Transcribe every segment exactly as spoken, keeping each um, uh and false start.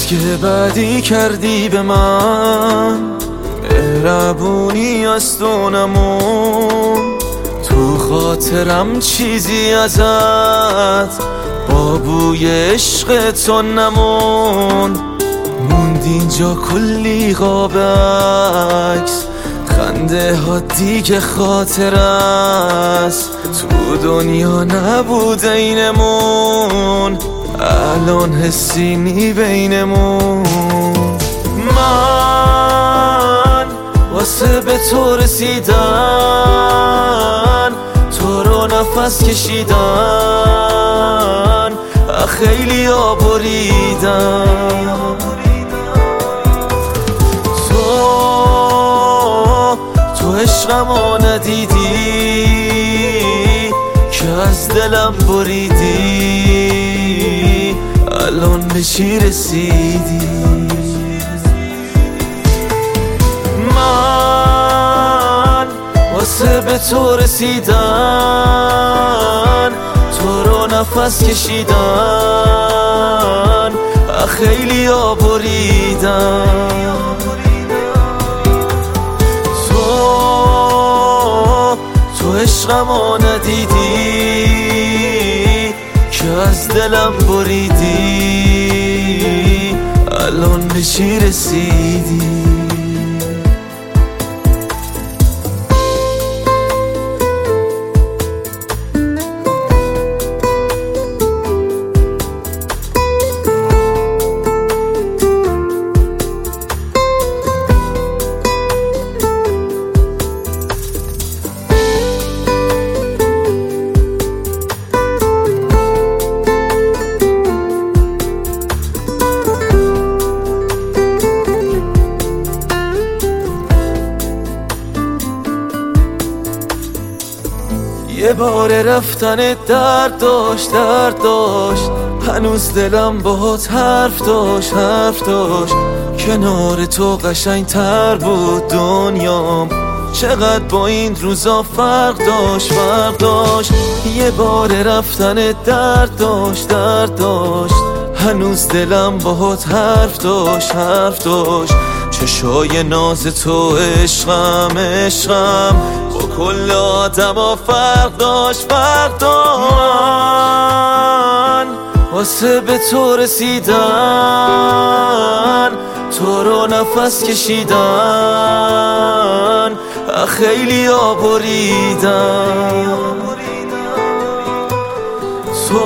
که بدی کردی به من، مهربونی از تو نمون. تو خاطرم چیزی ازت با بوی عشق تو نمون. موند اینجا کلی قاب عکس، خنده ها دیگه خاطر است. تو دنیا نبود اینمون، الان حسی نی بینمون. من واسه به تو رسیدن، تو رو نفس کشیدن، خیلی ها بریدن. تو تو عشقمو ندیدی که از دلم بریدی، الان به چی رسیدی؟ من واسه به تو رسیدن، تو رو نفس کشیدن، خیلی ها بریدن. تو تو عشقمو ندیدی که از دلم بریدی، الان به چی رسیدی؟ یه بار رفتن درد داشت درد داشت، هنوز دلم باهات حرف داشت حرف داشت. کنار تو قشنگ تر بود دنیام، چقدر با این روزا فرق داشت فرق داشت. یه بار رفتن درد داشت درد داشت، هنوز دلم باهات حرف داشت حرف داشت. چشای ناز تو عشقم عشقم، با کل آدم ها فرق داشت فرق داشت. من واسه به تو رسیدن، تو رو نفس کشیدن، خیلی ها بریدن. تو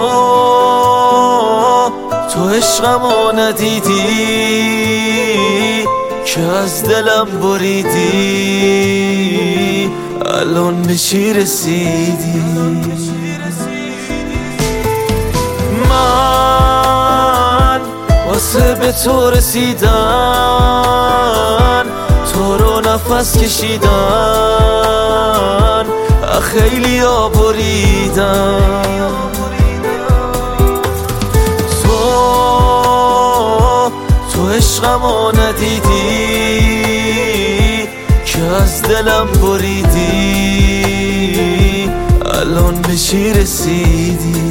تو عشقمو ندیدی که از دلم بریدی، الان به چی رسیدی؟ من واسه به تو رسیدن، تو رو نفس کشیدن، خیلی ها بریدن. تو تو عشقمو ندیدی که از دلم بریدی، الان به چی رسیدی؟